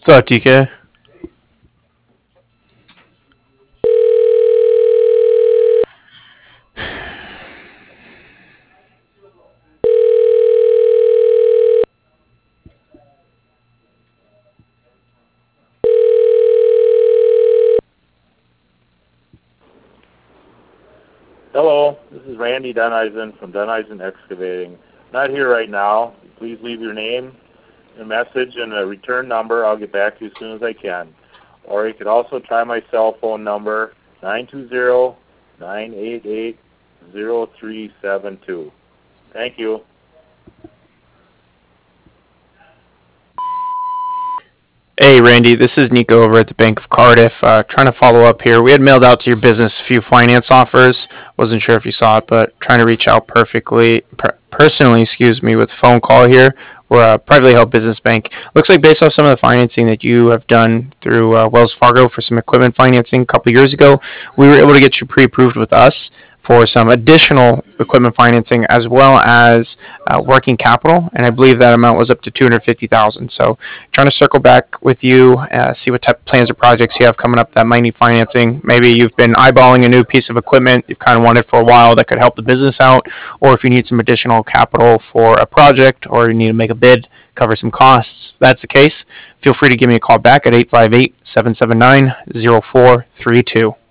What's up, TK? Hello, this is Randy Duneisen from Duneisen Excavating. Not here right now. Please leave your name, a message, and a return number. I'll get back to you as soon as I can. Or you could also try my cell phone number, 920-988-0372. Thank you. Hey, Randy, this is Nico over at the Bank of Cardiff. Trying to follow up here. We had mailed out to your business a few finance offers. Wasn't sure if you saw it, but trying to reach out personally, with a phone call here. We're a privately held business bank. Looks like based off some of the financing that you have done through Wells Fargo for some equipment financing a couple years ago, we were able to get you pre-approved with us for some additional equipment financing as well as working capital, and I believe that amount was up to $250,000. So, trying to circle back with you, see what type of plans or projects you have coming up that might need financing. Maybe you've been eyeballing a new piece of equipment you've kind of wanted for a while that could help the business out, or if you need some additional capital for a project, or you need to make a bid, cover some costs. If that's the case, feel free to give me a call back at 858-779-0432.